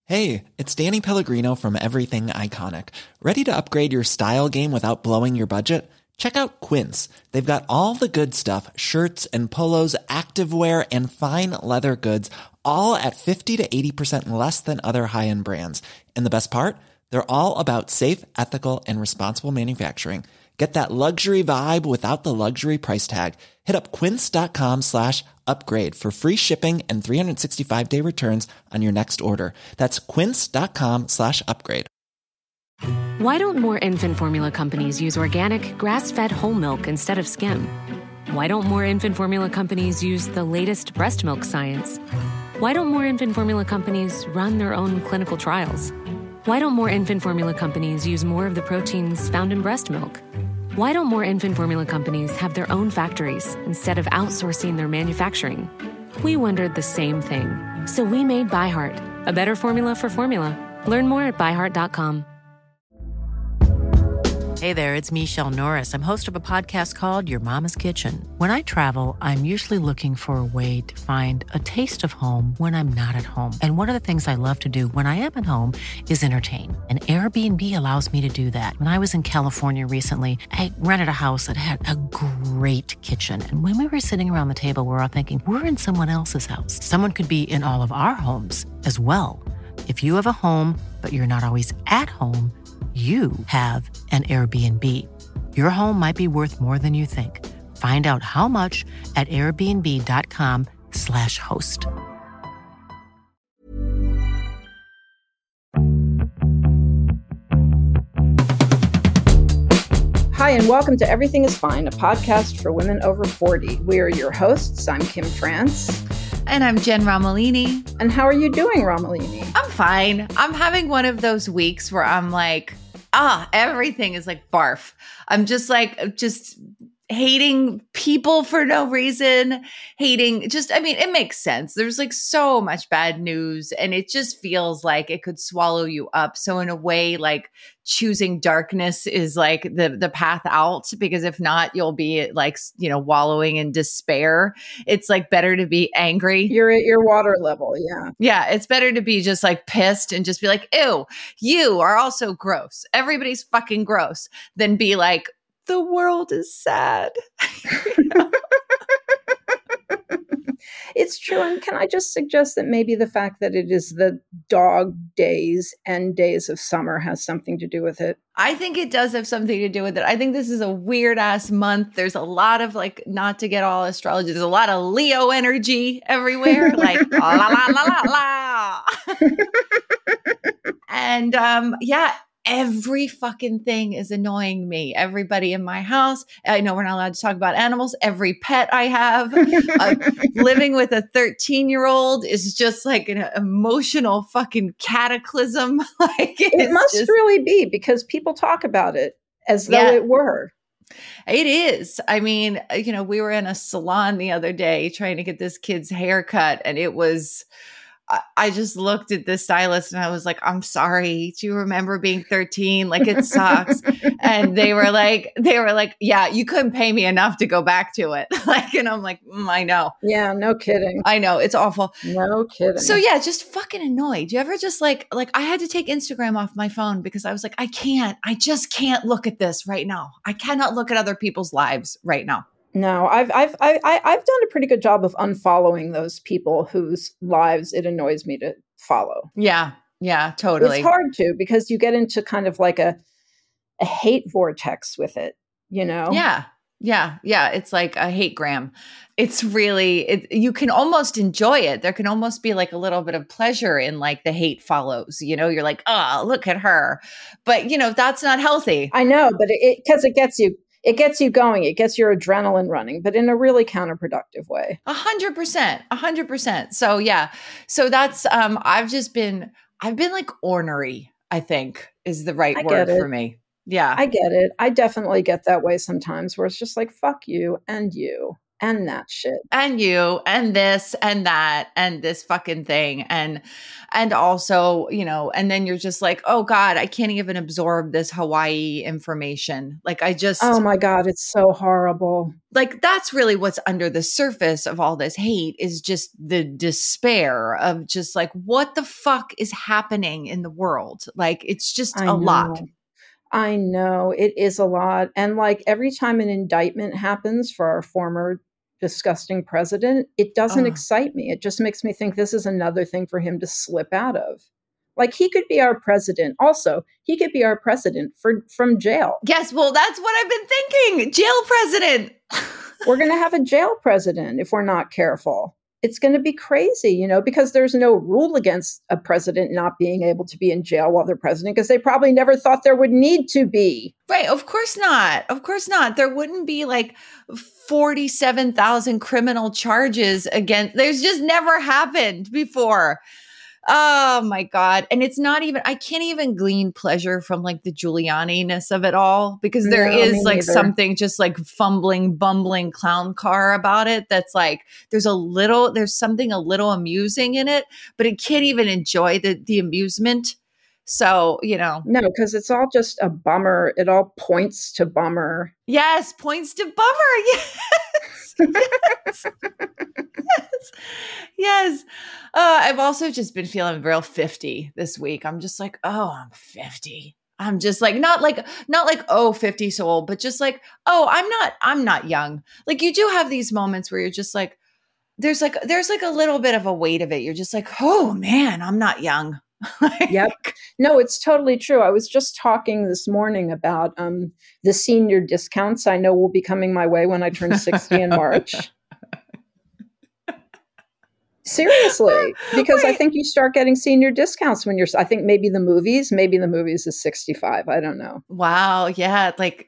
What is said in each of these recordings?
Hey, it's Danny Pellegrino from Everything Iconic. Ready to upgrade your style game without blowing your budget? Check out Quince. They've got all the good stuff, shirts and polos, activewear, and fine leather goods, all at 50 to 80% less than other high-end brands. And the best part? They're all about safe, ethical, and responsible manufacturing. Get that luxury vibe without the luxury price tag. Hit up quince.com/upgrade for free shipping and 365-day returns on your next order. That's quince.com/upgrade. Why don't more infant formula companies use organic, grass-fed whole milk instead of skim? Why don't more infant formula companies use the latest breast milk science? Why don't more infant formula companies run their own clinical trials? Why don't more infant formula companies use more of the proteins found in breast milk? Why don't more infant formula companies have their own factories instead of outsourcing their manufacturing? We wondered the same thing. So we made ByHeart, a better formula for formula. Learn more at byheart.com. Hey there, it's Michelle Norris. I'm host of a podcast called Your Mama's Kitchen. When I travel, I'm usually looking for a way to find a taste of home when I'm not at home. And one of the things I love to do when I am at home is entertain. And Airbnb allows me to do that. When I was in California recently, I rented a house that had a great kitchen. And when we were sitting around the table, we were all thinking, we're in someone else's house. Someone could be in all of our homes as well. If you have a home, but you're not always at home, you have an Airbnb. Your home might be worth more than you think. Find out how much at airbnb.com/host. Hi, and welcome to Everything is Fine, a podcast for women over 40. We are your hosts. I'm Kim France. And I'm Jen Romolini. And how are you doing, Romolini? I'm fine. I'm having one of those weeks where I'm like, everything is like barf. I'm just hating people for no reason, it makes sense. There's like so much bad news and it just feels like it could swallow you up. So in a way, like choosing darkness is like the path out, because if not, you'll be like, wallowing in despair. It's like better to be angry. You're at your water level. Yeah. Yeah. It's better to be just like pissed and just be like, ew, you are also gross. Everybody's fucking gross, than be like, the world is sad. It's true. And can I just suggest that maybe the fact that it is the dog days and days of summer has something to do with it? I think it does have something to do with it. I think this is a weird ass month. There's a lot of like, not to get all astrology, there's a lot of Leo energy everywhere. Like, la, la, la, la, la. And every fucking thing is annoying me. Everybody in my house. I know we're not allowed to talk about animals. Every pet I have. Living with a 13-year-old is just like an emotional fucking cataclysm. It must really be, because people talk about it as though it were. It is. I mean, we were in a salon the other day trying to get this kid's haircut, and it was... I just looked at the stylist and I was like, I'm sorry. Do you remember being 13? Like, it sucks. And they were like, yeah, you couldn't pay me enough to go back to it. And I'm like, I know. Yeah, no kidding. I know. It's awful. No kidding. So yeah, just fucking annoyed. Do you ever just like I had to take Instagram off my phone because I was like, I just can't look at this right now. I cannot look at other people's lives right now. No, I've done a pretty good job of unfollowing those people whose lives it annoys me to follow. Yeah, totally. It's hard to, because you get into kind of like a hate vortex with it, Yeah. It's like a hate gram. It's really, you can almost enjoy it. There can almost be like a little bit of pleasure in like the hate follows, you're like, oh, look at her. But that's not healthy. I know, but because it gets you going. It gets your adrenaline running, but in a really counterproductive way. 100%. So yeah. So that's, I've been like ornery, I think is the right word for me. Yeah. I get it. I definitely get that way sometimes, where it's just like, fuck you and you. And that shit. And you and this and that and this fucking thing. And also, you know, and then you're just like, oh God, I can't even absorb this Hawaii information. Like Oh my God, it's so horrible. like that's really what's under the surface of all this hate is just the despair of just like, what the fuck is happening in the world? Like, it's just a lot. I know it is a lot. And like every time an indictment happens for our former disgusting president, it doesn't Ugh. excite me. It just makes me think this is another thing for him to slip out of. Like he could be our president. Also, he could be our president from jail. Yes, well, that's what I've been thinking. Jail president. We're going to have a jail president if we're not careful. It's going to be crazy, you know, because there's no rule against a president not being able to be in jail while they're president, because they probably never thought there would need to be. Right. Of course not. Of course not. There wouldn't be like 47,000 criminal charges against. There's just never happened before. Oh my God. And it's not even, I can't even glean pleasure from like the Giuliani-ness of it all, because there No, is me like neither. something just like fumbling, bumbling clown car about it. That's like, there's something a little amusing in it, but it can't even enjoy the amusement. So, you know. No, because it's all just a bummer. It all points to bummer. Yes. Points to bummer. Yes. Yes. Yes. Yes. I've also just been feeling real 50 this week. I'm just like, oh, I'm 50. I'm just like, not like, oh, 50 so old, but just like, oh, I'm not young. Like you do have these moments where you're just like, there's like a little bit of a weight of it. You're just like, oh man, I'm not young. Yep. No, it's totally true. I was just talking this morning about the senior discounts I know will be coming my way when I turn 60 in March. Seriously, because I think you start getting senior discounts when I think maybe the movies is 65. I don't know. Wow. Yeah. Like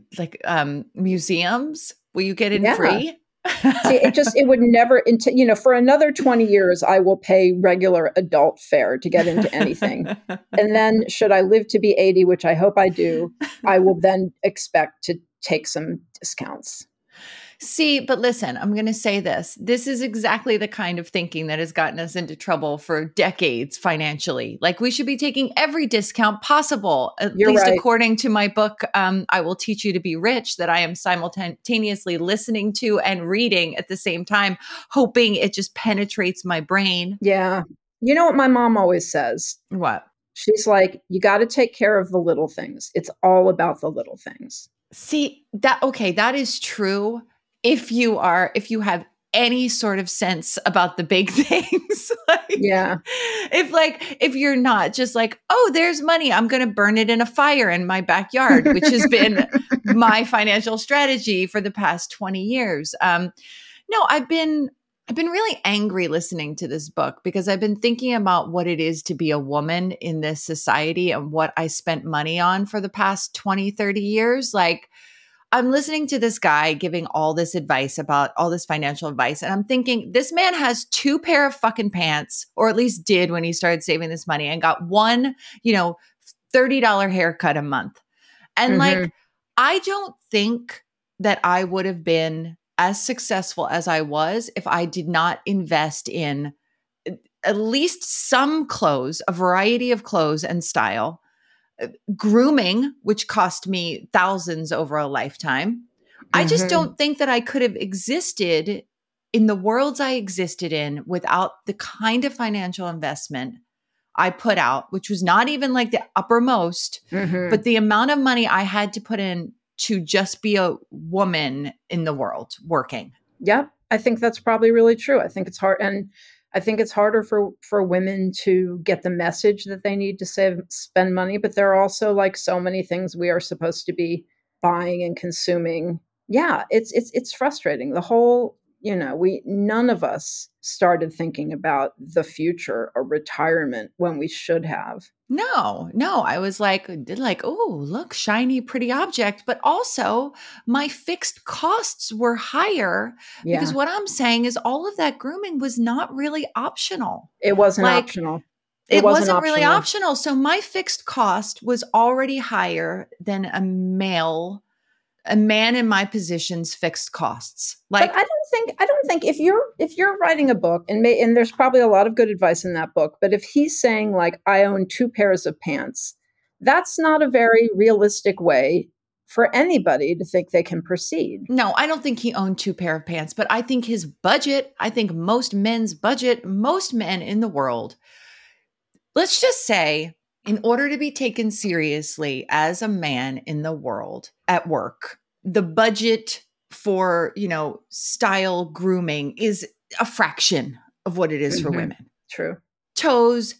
museums, will you get in Yeah. free? See, it would never, you know, for another 20 years, I will pay regular adult fare to get into anything. And then should I live to be 80, which I hope I do, I will then expect to take some discounts. See, but listen, I'm going to say this. This is exactly the kind of thinking that has gotten us into trouble for decades financially. Like we should be taking every discount possible, at You're least right. according to my book, I Will Teach You to Be Rich, that I am simultaneously listening to and reading at the same time, hoping it just penetrates my brain. Yeah. You know what my mom always says? What? She's like, you got to take care of the little things. It's all about the little things. See, that is true. If you have any sort of sense about the big things. Yeah. If you're not just like, oh, there's money, I'm going to burn it in a fire in my backyard, which has been my financial strategy for the past 20 years. No, I've been really angry listening to this book because I've been thinking about what it is to be a woman in this society and what I spent money on for the past 20, 30 years. Like, I'm listening to this guy giving all this advice about all this financial advice. And I'm thinking, this man has 2 pair of fucking pants, or at least did when he started saving this money, and got one, $30 haircut a month. And like, I don't think that I would have been as successful as I was if I did not invest in at least some clothes, a variety of clothes and style. Grooming, which cost me thousands over a lifetime. I just don't think that I could have existed in the worlds I existed in without the kind of financial investment I put out, which was not even like the uppermost, but the amount of money I had to put in to just be a woman in the world working. Yep. I think that's probably really true. I think it's hard. And I think it's harder for women to get the message that they need to spend money, but there are also like so many things we are supposed to be buying and consuming. Yeah, it's frustrating. The whole, none of us started thinking about the future or retirement when we should have. No, I was like, oh, look, shiny, pretty object. But also my fixed costs were higher because what I'm saying is all of that grooming was not really optional. It wasn't optional. It wasn't really optional. So my fixed cost was already higher than a male a man in my position's fixed costs. Like, but I don't think if you're writing a book and there's probably a lot of good advice in that book, but if he's saying like, I own 2 pairs of pants, that's not a very realistic way for anybody to think they can proceed. no, I don't think he owned 2 pair of pants, but I think his budget, I think most men's budget, most men in the world, let's just say, in order to be taken seriously as a man in the world at work, the budget for, style grooming is a fraction of what it is for women. True. Toes,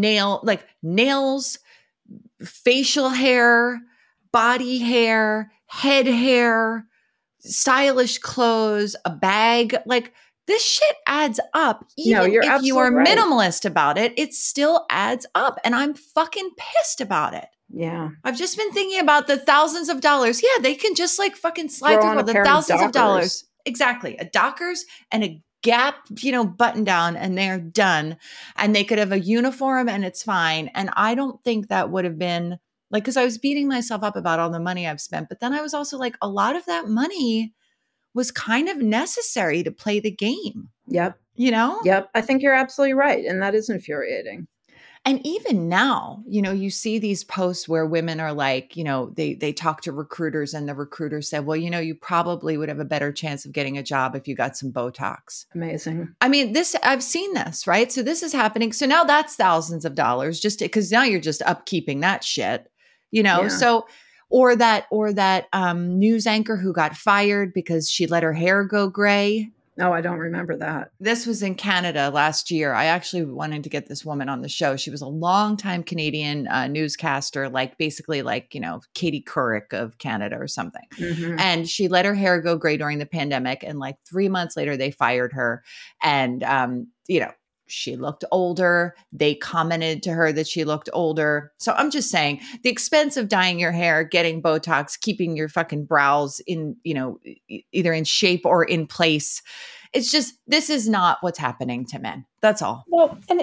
nails, facial hair, body hair, head hair, stylish clothes, a bag, like this shit adds up. Even if you are minimalist about it, it still adds up. And I'm fucking pissed about it. Yeah. I've just been thinking about the thousands of dollars. Yeah, they can just like fucking slide through the thousands of dollars. Exactly. A Dockers and a Gap, button down, and they're done. And they could have a uniform and it's fine. And I don't think that would have been like, because I was beating myself up about all the money I've spent. But then I was also like, a lot of that money was kind of necessary to play the game. Yep. Yep. I think you're absolutely right. And that is infuriating. And even now, you see these posts where women are like, they talk to recruiters and the recruiters said, well, you probably would have a better chance of getting a job if you got some Botox. Amazing. I mean, I've seen this, right? So this is happening. So now that's thousands of dollars just because now you're just upkeeping that shit, Yeah. So, or that news anchor who got fired because she let her hair go gray. No, I don't remember that. This was in Canada last year. I actually wanted to get this woman on the show. She was a longtime Canadian newscaster, basically Katie Couric of Canada or something. Mm-hmm. And she let her hair go gray during the pandemic. And 3 months later, they fired her. And, she looked older. They commented to her that she looked older. So I'm just saying the expense of dyeing your hair, getting Botox, keeping your fucking brows in, either in shape or in place. It's just, this is not what's happening to men. That's all. Well, and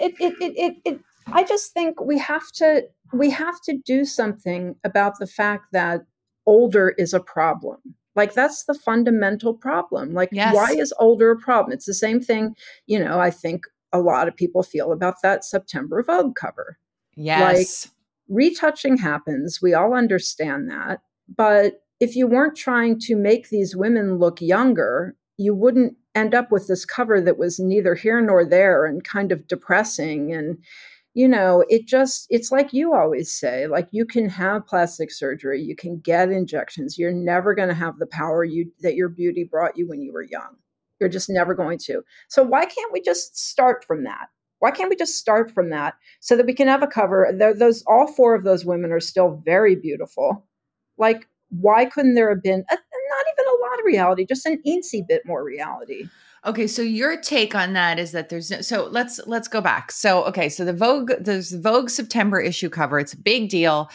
I just think we have to do something about the fact that older is a problem. That's the fundamental problem. Yes. Why is older a problem? It's the same thing, I think a lot of people feel about that September Vogue cover. Yes. Retouching happens. We all understand that. But if you weren't trying to make these women look younger, you wouldn't end up with this cover that was neither here nor there and kind of depressing. And, it's like you always say, you can have plastic surgery, you can get injections. You're never going to have the power that your beauty brought you when you were young. You're just never going to. So why can't we just start from that? Why can't we just start from that so that we can have a cover? All 4 of those women are still very beautiful. Why couldn't there have been not even a lot of reality, just an eensy bit more reality? Okay, so your take on that is that so let's go back. So so there's the Vogue September issue cover. It's a big deal.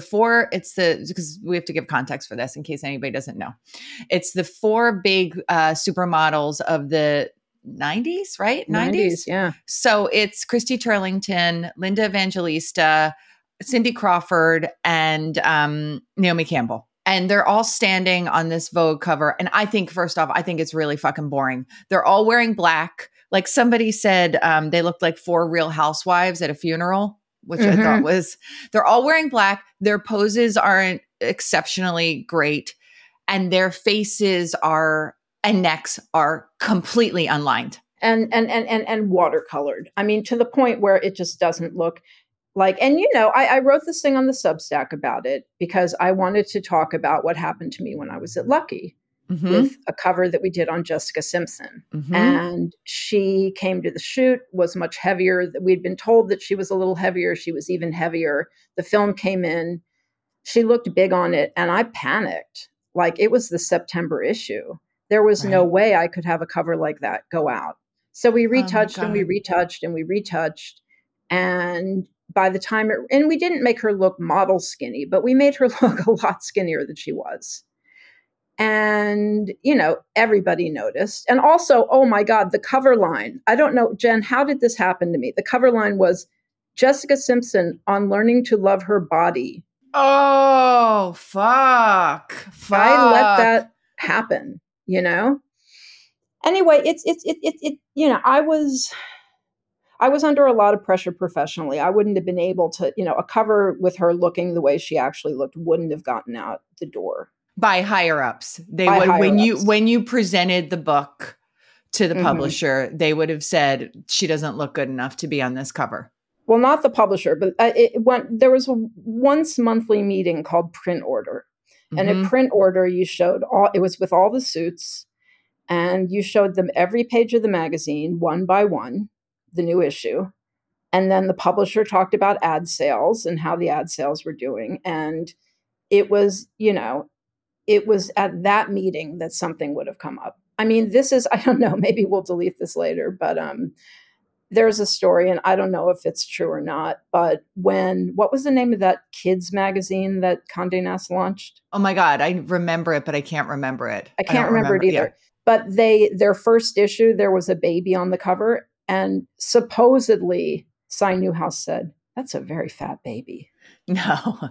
Because we have to give context for this in case anybody doesn't know. It's the 4 big supermodels of the 90s, right? 90s, yeah. So it's Christy Turlington, Linda Evangelista, Cindy Crawford, and Naomi Campbell. And they're all standing on this Vogue cover. And I think, first off, it's really fucking boring. They're all wearing black. Somebody said they looked like 4 Real Housewives at a funeral, which I thought was, they're all wearing black. Their poses aren't exceptionally great. And their faces and necks are completely unlined. And watercolored. To the point where it just doesn't look I wrote this thing on the Substack about it because I wanted to talk about what happened to me when I was at Lucky with a cover that we did on Jessica Simpson. And she came to the shoot, was much heavier. We'd been told that she was a little heavier. She was even heavier. The film came in. She looked big on it. And I panicked. It was the September issue. There was no way I could have a cover like that go out. So we retouched and we retouched and we retouched. And by the time and we didn't make her look model skinny, but we made her look a lot skinnier than she was. And, everybody noticed. And also, oh my God, the cover line. I don't know, Jen, how did this happen to me? The cover line was Jessica Simpson on learning to love her body Oh, fuck. I let that happen, you know? Anyway, I was under a lot of pressure professionally. I wouldn't have been able to, a cover with her looking the way she actually looked wouldn't have gotten out the door. By higher ups. By higher ups. When you presented the book to the Mhm. publisher, they would have said she doesn't look good enough to be on this cover. Well, not the publisher, but there was a once monthly meeting called print order. And Mhm. at print order, you showed it was with all the suits, and you showed them every page of the magazine, one by one, the new issue. And then the publisher talked about ad sales and how the ad sales were doing. And it was, it was at that meeting that something would have come up. I mean, I don't know, maybe we'll delete this later, but there's a story, and I don't know if it's true or not, but what was the name of that kids magazine that Condé Nast launched? Oh my God, I remember it, but I can't remember it. I can't remember it either. Yeah. But their first issue, there was a baby on the cover, and supposedly Cy Newhouse said, "That's a very fat baby." No.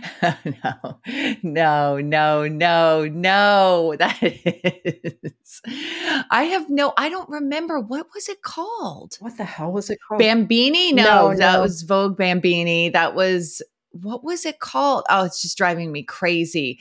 That is. I don't remember. What was it called? What the hell was it called? Bambini? No, that was Vogue Bambini. What was it called? Oh, it's just driving me crazy.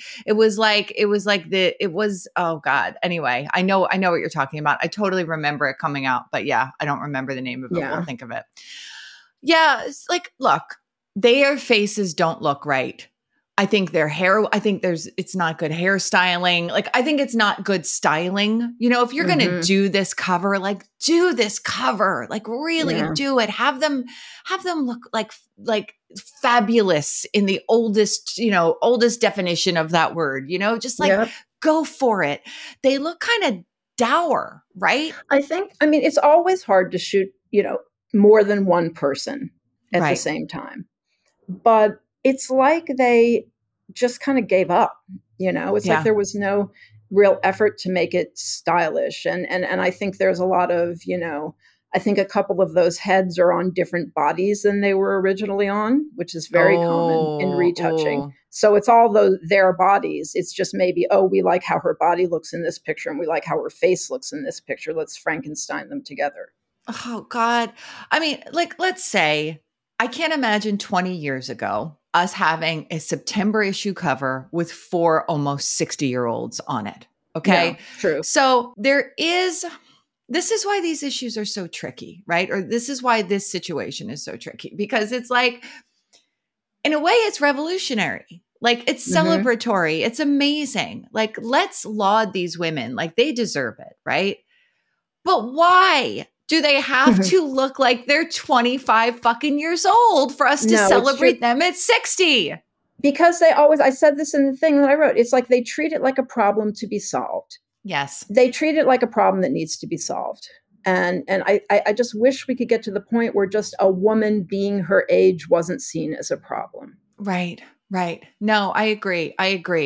Oh God. Anyway, I know what you're talking about. I totally remember it coming out, but yeah, I don't remember the name of it. Yeah. We'll think of it. Yeah. It's like, look, their faces don't look right. I think their hair, it's not good hairstyling. Like, I think it's not good styling. If you're going to do this cover, do this cover, really do it. Have them look like fabulous in the oldest definition of that word, go for it. They look kind of dour, right? I mean, it's always hard to shoot, more than one person at the same time. But it's like they just kind of gave up, It's like there was no real effort to make it stylish. And I think there's a lot of, I think a couple of those heads are on different bodies than they were originally on, which is very common in retouching. So it's all their bodies. It's just maybe, we like how her body looks in this picture and we like how her face looks in this picture. Let's Frankenstein them together. Oh God. I mean, let's say, I can't imagine 20 years ago us having a September issue cover with 4 almost 60-year-olds on it. Okay. Yeah, true. So this is why these issues are so tricky, right? Or this is why this situation is so tricky, because it's like, in a way, it's revolutionary. It's celebratory. It's amazing. Let's laud these women. They deserve it. Right. But why do they have to look like they're 25 fucking years old for us to celebrate them at 60? Because I said this in the thing that I wrote, it's like they treat it like a problem to be solved. Yes. They treat it like a problem that needs to be solved. And I just wish we could get to the point where just a woman being her age wasn't seen as a problem. Right. No, I agree.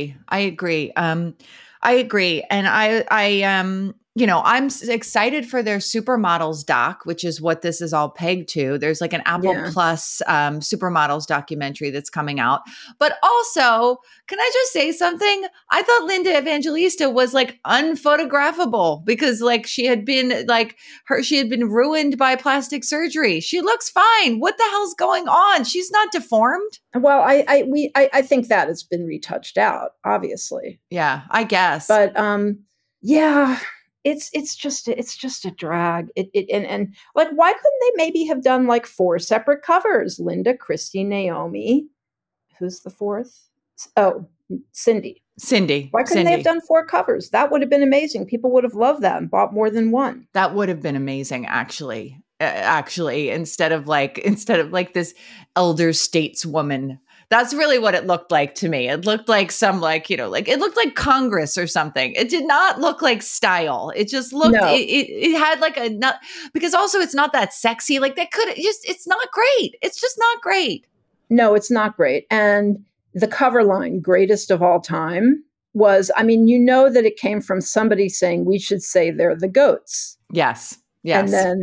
And I'm excited for their Supermodels doc, which is what this is all pegged to. There's an Apple Plus Supermodels documentary that's coming out. But also, can I just say something? I thought Linda Evangelista was unphotographable because she had been ruined by plastic surgery. She looks fine. What the hell's going on? She's not deformed. Well, I think that has been retouched out, obviously. Yeah, I guess. But yeah. It's just a drag. And why couldn't they maybe have done 4 separate covers? Linda, Christy, Naomi. Who's the fourth? Oh, Cindy. Why couldn't they have done 4 covers? That would have been amazing. People would have loved that and bought more than one. That would have been amazing, actually. Instead of this elder stateswoman. That's really what it looked like to me. It looked like it looked like Congress or something. It did not look like style. It just looked, it had because also it's not that sexy. It's not great. It's just not great. No, it's not great. And the cover line, greatest of all time, was, that it came from somebody saying we should say they're the goats. Yes. And then,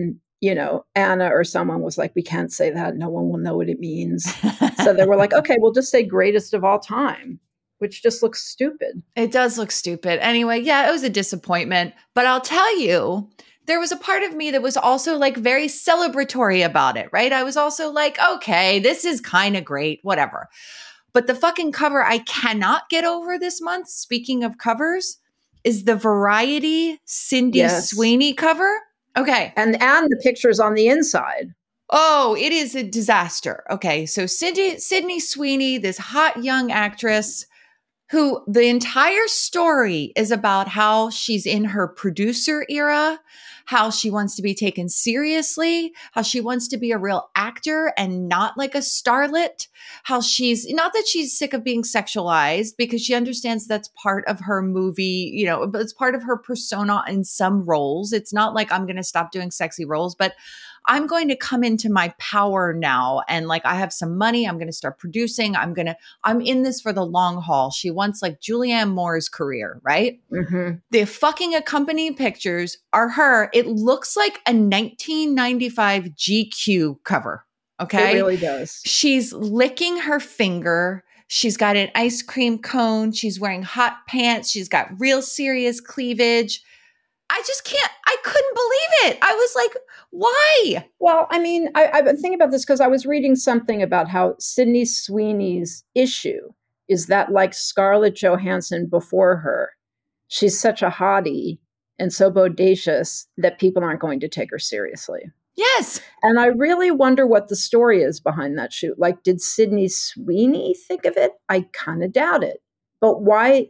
Anna or someone was like, we can't say that. No one will know what it means. So they were like, okay, we'll just say greatest of all time, which just looks stupid. It does look stupid. Anyway, yeah, it was a disappointment. But I'll tell you, there was a part of me that was also like very celebratory about it, right? I was also like, okay, this is kind of great, whatever. But the fucking cover I cannot get over this month, speaking of covers, is the Variety Sydney Sweeney cover. Okay. And the pictures on the inside. Oh, it is a disaster. Okay. So Sydney Sweeney, this hot young actress who the entire story is about how she's in her producer era, how she wants to be taken seriously, how she wants to be a real actor and not like a starlet, how she's not that she's sick of being sexualized because she understands that's part of her movie, but it's part of her persona in some roles. It's not like I'm going to stop doing sexy roles, but I'm going to come into my power now. And like, I have some money. I'm going to start producing. I'm in this for the long haul. She wants like Julianne Moore's career, right? Mm-hmm. The fucking accompanying pictures are her. It looks like a 1995 GQ cover. Okay. It really does. She's licking her finger. She's got an ice cream cone. She's wearing hot pants. She's got real serious cleavage. I couldn't believe it. I was like, why? Well, I mean, I've been thinking about this because I was reading something about how Sydney Sweeney's issue is that, like Scarlett Johansson before her, she's such a hottie and so bodacious that people aren't going to take her seriously. Yes. And I really wonder what the story is behind that shoot. Like, did Sydney Sweeney think of it? I kind of doubt it. But why,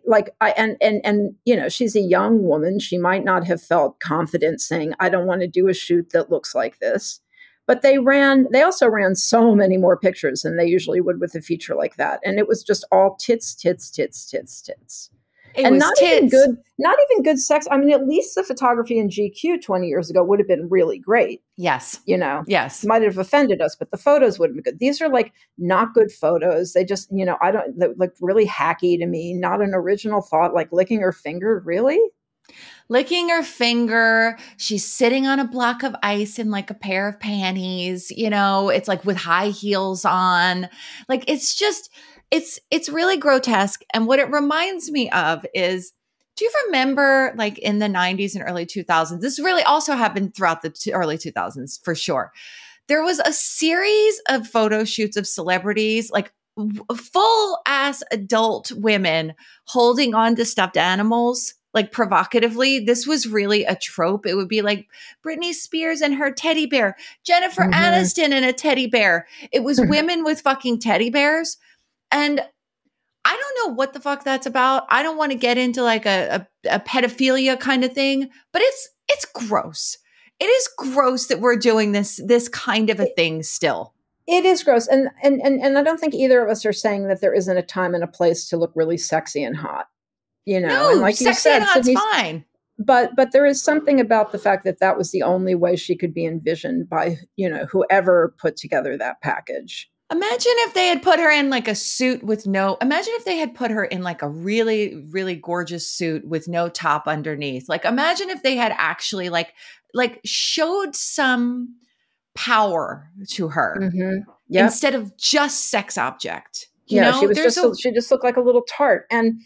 she's a young woman. She might not have felt confident saying, I don't want to do a shoot that looks like this. But they also ran so many more pictures than they usually would with a feature like that. And it was just all tits, tits, tits, tits, tits. And not even good sex. I mean, at least the photography in GQ 20 years ago would have been really great. Yes. Yes. Might have offended us, but the photos would have been good. These are like not good photos. They just, they look really hacky to me. Not an original thought, like licking her finger. Really? Licking her finger. She's sitting on a block of ice in like a pair of panties, it's like with high heels on. Like, it's just, it's really grotesque. And what it reminds me of is, do you remember like in the 90s and early 2000s? This really also happened throughout the early 2000s for sure. There was a series of photo shoots of celebrities, like full ass adult women holding on to stuffed animals, like provocatively. This was really a trope. It would be like Britney Spears and her teddy bear, Jennifer Aniston and a teddy bear. It was women with fucking teddy bears. And I don't know what the fuck that's about. I don't want to get into like a pedophilia kind of thing, but it's gross. It is gross that we're doing this kind of a thing still. It is gross. And I don't think either of us are saying that there isn't a time and a place to look really sexy and hot. No, and like sexy you said, and hot's fine. But there is something about the fact that was the only way she could be envisioned by, whoever put together that package. Imagine if they had put her in like a suit imagine if they had put her in like a really, really gorgeous suit with no top underneath. Like, imagine if they had actually like showed some power to her instead of just sex object. She was she just looked like a little tart. And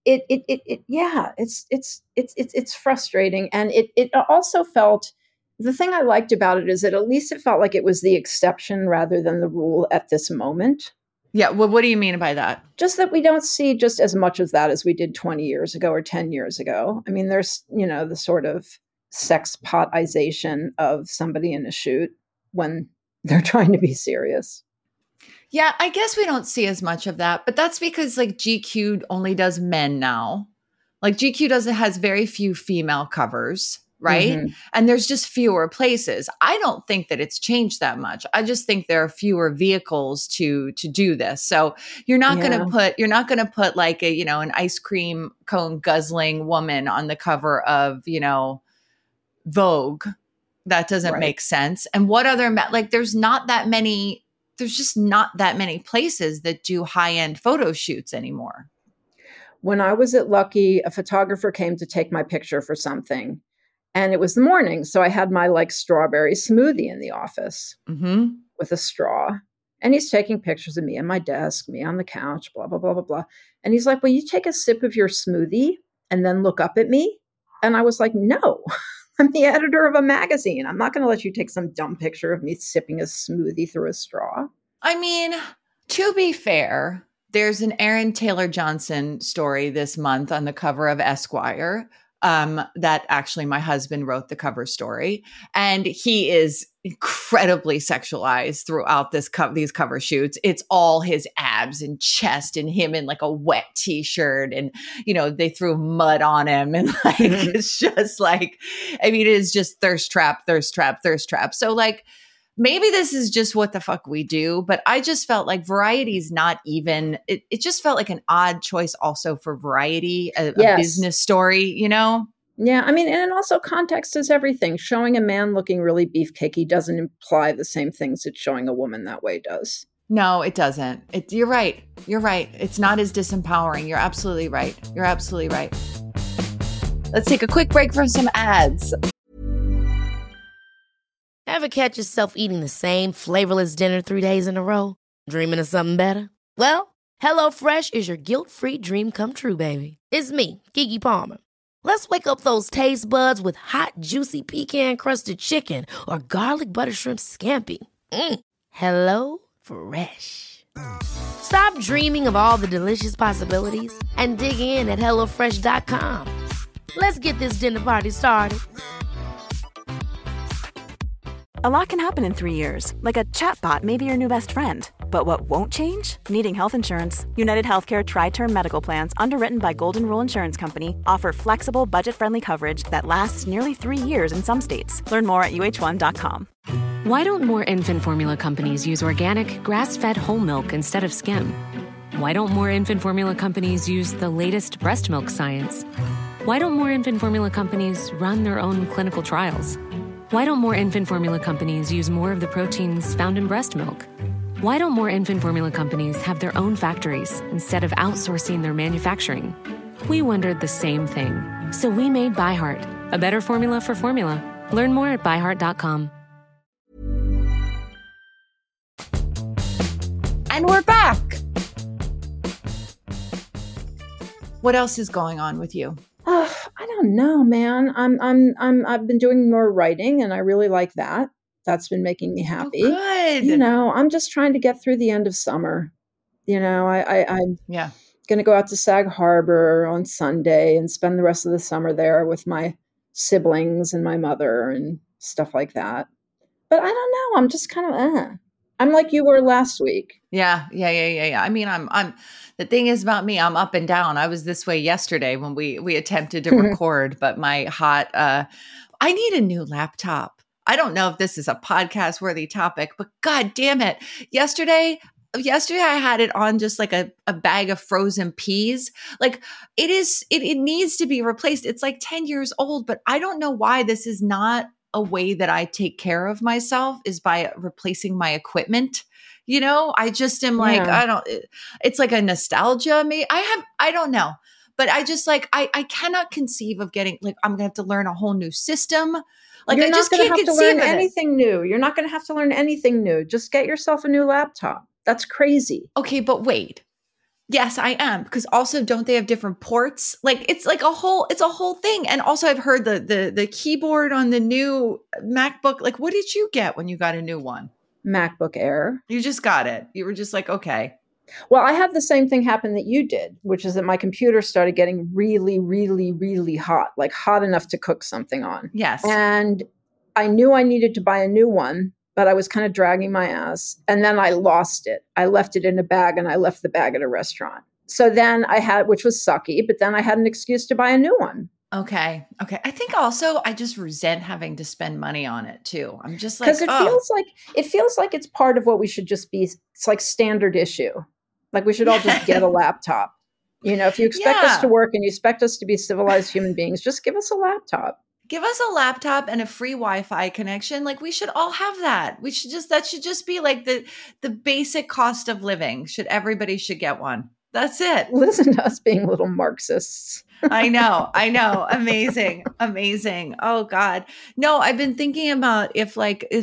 it's frustrating. And it also felt, the thing I liked about it is that at least it felt like it was the exception rather than the rule at this moment. Yeah. Well, what do you mean by that? Just that we don't see just as much of that as we did 20 years ago or 10 years ago. I mean, there's, the sort of sex potization of somebody in a shoot when they're trying to be serious. Yeah, I guess we don't see as much of that, but that's because like GQ only does men now. Like GQ has very few female covers. Right. Mm-hmm. And there's just fewer places. I don't think that it's changed that much. I just think there are fewer vehicles to do this. So you're not going to put like a, an ice cream cone guzzling woman on the cover of, Vogue. That doesn't make sense. And what other, there's just not that many places that do high-end photo shoots anymore. When I was at Lucky, a photographer came to take my picture for something. And it was the morning. So I had my like strawberry smoothie in the office Mm-hmm. with a straw. And he's taking pictures of me on my desk, me on the couch, blah, blah, blah, blah, blah. And he's like, will you take a sip of your smoothie and then look up at me? And I was like, no, I'm the editor of a magazine. I'm not going to let you take some dumb picture of me sipping a smoothie through a straw. I mean, to be fair, there's an Aaron Taylor Johnson story this month on the cover of Esquire. That actually my husband wrote the cover story, and he is incredibly sexualized throughout these cover shoots. It's all his abs and chest and him in like a wet t-shirt, and they threw mud on him, and like it's just like, I mean, it is just thirst trap. So like, maybe this is just what the fuck we do, but I just felt like Variety's not even, it just felt like an odd choice also for Variety, a business story, Yeah, I mean, and also context is everything. Showing a man looking really beefcakey doesn't imply the same things that showing a woman that way does. No, it doesn't. You're right. It's not as disempowering. You're absolutely right. Let's take a quick break for some ads. Ever catch yourself eating the same flavorless dinner 3 days in a row? Dreaming of something better? Well, HelloFresh is your guilt-free dream come true, baby. It's me, Keke Palmer. Let's wake up those taste buds with hot, juicy pecan-crusted chicken or garlic butter shrimp scampi. Hello Fresh. Stop dreaming of all the delicious possibilities and dig in at HelloFresh.com. Let's get this dinner party started. A lot can happen in 3 years, like a chatbot may be your new best friend. But what won't change? Needing health insurance. United Healthcare Tri-Term Medical Plans, underwritten by Golden Rule Insurance Company, offer flexible, budget-friendly coverage that lasts nearly 3 years in some states. Learn more at uh1.com. Why don't more infant formula companies use organic, grass-fed whole milk instead of skim? Why don't more infant formula companies use the latest breast milk science? Why don't more infant formula companies run their own clinical trials? Why don't more infant formula companies use more of the proteins found in breast milk? Why don't more infant formula companies have their own factories instead of outsourcing their manufacturing? We wondered the same thing. So we made ByHeart, a better formula for formula. Learn more at byheart.com. And we're back. What else is going on with you? I don't know, man. I've been doing more writing, and I really like that. That's been making me happy. Oh, good. I'm just trying to get through the end of summer. I'm Yeah. going to go out to Sag Harbor on Sunday and spend the rest of the summer there with my siblings and my mother and stuff like that. But I don't know. I'm just kind of, I'm like you were last week. Yeah. I mean, I'm the thing is about me, I'm up and down. I was this way yesterday when we attempted to record, but my I need a new laptop. I don't know if this is a podcast worthy topic, but God damn it. Yesterday I had it on just like a bag of frozen peas. Like it needs to be replaced. It's like 10 years old, but I don't know why this is not a way that I take care of myself, is by replacing my equipment. I just am like, it's like a nostalgia. I don't know, but I just like, I cannot conceive of getting, like, I'm gonna have to learn a whole new system. Like, You're I just not going can't to have to conceive learn of it. anything new. You're not going to have to learn anything new. Just get yourself a new laptop. That's crazy. Okay, but wait. Yes, I am, because also don't they have different ports? Like it's a whole thing. And also I've heard the keyboard on the new MacBook. Like, what did you get when you got a new one? MacBook Air. You just got it. You were just like, okay. Well, I had the same thing happen that you did, which is that my computer started getting really, really, really hot, like hot enough to cook something on. Yes. And I knew I needed to buy a new one, but I was kind of dragging my ass. And then I lost it. I left it in a bag, and I left the bag at a restaurant. So then which was sucky, but then I had an excuse to buy a new one. Okay. I think also I just resent having to spend money on it too. I'm just like, because it feels like it's part of what we should just be. It's like standard issue. Like we should all just get a laptop. If you expect us to work and you expect us to be civilized human beings, just give us a laptop. Give us a laptop and a free Wi-Fi connection. Like, we should all have that. That should just be like the basic cost of living. Everybody should get one. That's it. Listen to us being little Marxists. I know. Amazing. Oh God. No, I've been thinking about if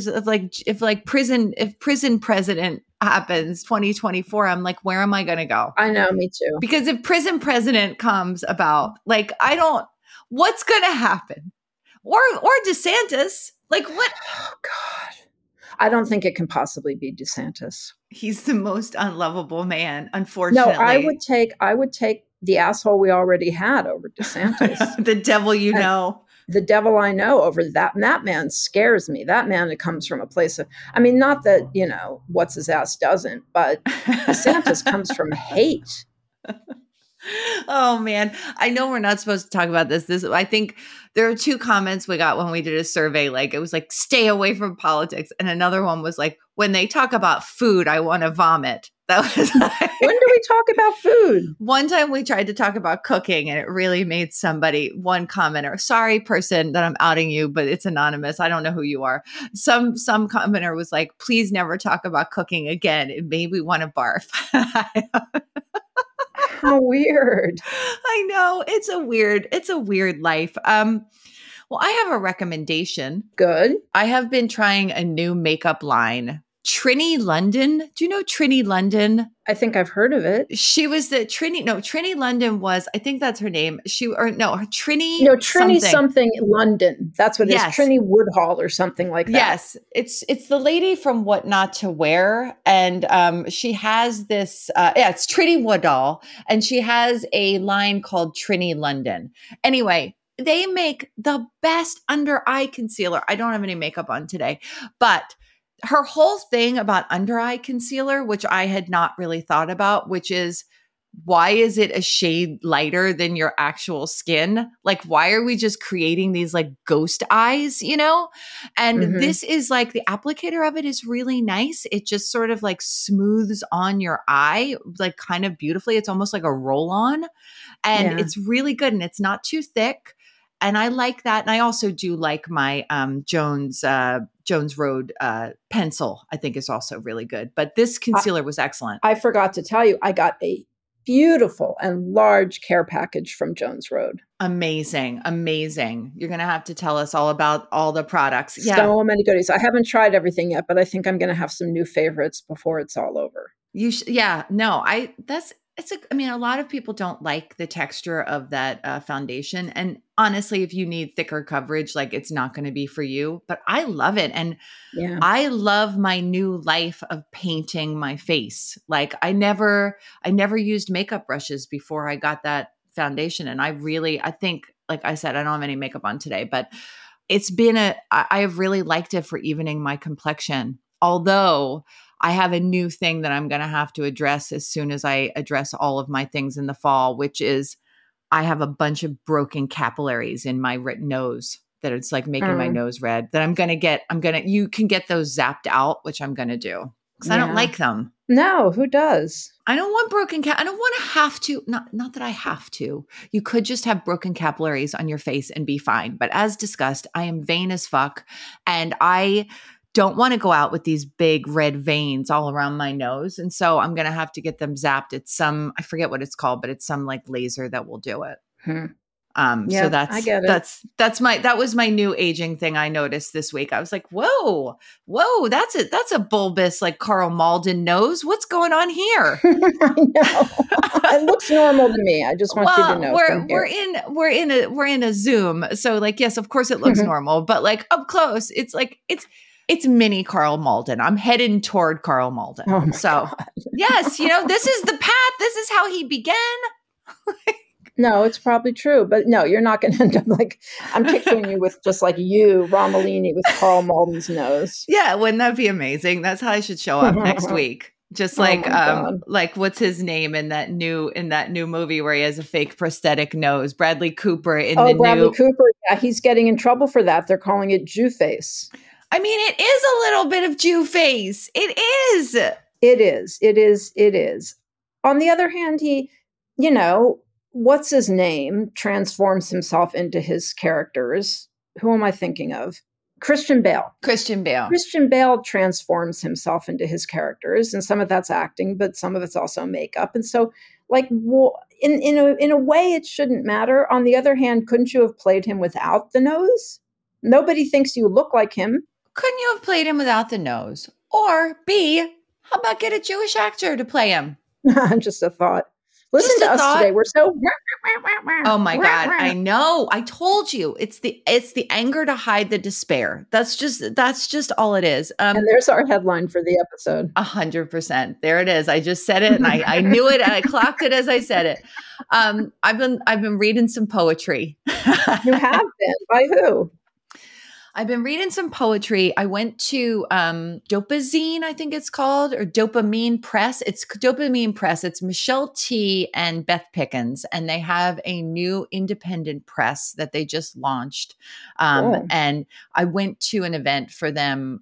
prison president happens 2024, I'm like, where am I going to go? I know, me too. Because if prison president comes about, like, what's going to happen? Or DeSantis, like what? Oh God. I don't think it can possibly be DeSantis. He's the most unlovable man, unfortunately. No, I would take the asshole we already had over DeSantis. The devil you know. The devil I know over that. And that man scares me. That man, it comes from a place of, I mean, not that, what's his ass doesn't, but DeSantis comes from hate. Oh man, I know we're not supposed to talk about this. I think there are 2 comments we got when we did a survey. Like, it was like, stay away from politics. And another one was like, when they talk about food, I want to vomit. That was like, when do we talk about food? One time we tried to talk about cooking and it really made one commenter, sorry person that I'm outing you, but it's anonymous. I don't know who you are. Some commenter was like, please never talk about cooking again. It made me want to barf. How weird. I know. It's a weird life. Well, I have a recommendation. Good. I have been trying a new makeup line. Trinny London. Do you know Trinny London? I think I've heard of it. She was Trinny London was, I think that's her name. Trinny. No, Trinny something London. That's what it is. Trinny Woodhall or something like that. Yes. It's the lady from What Not to Wear. And she has this, it's Trinny Woodhall. And she has a line called Trinny London. Anyway, they make the best under eye concealer. I don't have any makeup on today, but her whole thing about under eye concealer, which I had not really thought about, which is, why is it a shade lighter than your actual skin? Like, why are we just creating these like ghost eyes, And this is like, the applicator of it is really nice. It just sort of like smooths on your eye, like kind of beautifully. It's almost like a roll on, and it's really good. And it's not too thick. And I like that. And I also do like my Jones Road pencil, I think is also really good. But this concealer was excellent. I forgot to tell you, I got a beautiful and large care package from Jones Road. Amazing. You're going to have to tell us all about all the products. Yeah. So many goodies. I haven't tried everything yet, but I think I'm going to have some new favorites before it's all over. A lot of people don't like the texture of that foundation. And honestly, if you need thicker coverage, like, it's not going to be for you, but I love it. And I love my new life of painting my face. Like, I never used makeup brushes before I got that foundation. And I think, like I said, I don't have any makeup on today, but I have really liked it for evening my complexion. Although I have a new thing that I'm going to have to address as soon as I address all of my things in the fall, which is I have a bunch of broken capillaries in my nose that it's like making my nose red that you can get those zapped out, which I'm going to do because I don't like them. No, who does? I don't want broken I don't want to have to, not that I have to. You could just have broken capillaries on your face and be fine. But as discussed, I am vain as fuck. And I don't want to go out with these big red veins all around my nose. And so I'm going to have to get them zapped. It's I forget what it's called, but it's some like laser that will do it. So I get it. That was my new aging thing I noticed this week. I was like, whoa, that's it. That's a bulbous, like Karl Malden nose. What's going on here? I know. It looks normal to me. I just want you to know. We're in a Zoom. So like, yes, of course it looks normal, but like up close, it's like, it's mini Karl Malden. I'm heading toward Karl Malden. Oh my God. Yes, this is the path. This is how he began. No, it's probably true. But no, you're not going to end up like, I'm picturing you with just like you, Romolini, with Karl Malden's nose. Yeah, wouldn't that be amazing? That's how I should show up next week. Just like, like what's his name in that new movie where he has a fake prosthetic nose? Bradley Cooper Bradley Cooper. Yeah, he's getting in trouble for that. They're calling it Jew face. I mean, it is a little bit of Jew face. It is. It is. On the other hand, he, what's his name, transforms himself into his characters. Who am I thinking of? Christian Bale. Christian Bale. Christian Bale transforms himself into his characters, and some of that's acting, but some of it's also makeup. And so, like, well, in a way, it shouldn't matter. On the other hand, couldn't you have played him without the nose? Nobody thinks you look like him. Couldn't you have played him without the nose? Or B, how about get a Jewish actor to play him? Just a thought. Listen Just to a us thought. today. We're so. Oh my God. I know. I told you. It's the anger to hide the despair. That's just all it is. And there's our headline for the episode. 100%. There it is. I just said it and I knew it and I clocked it as I said it. I've been reading some poetry. You have been? By who? I've been reading some poetry. I went to Dopazine, I think it's called, or Dopamine Press. It's Dopamine Press. It's Michelle T. and Beth Pickens, and they have a new independent press that they just launched. Cool. And I went to an event for them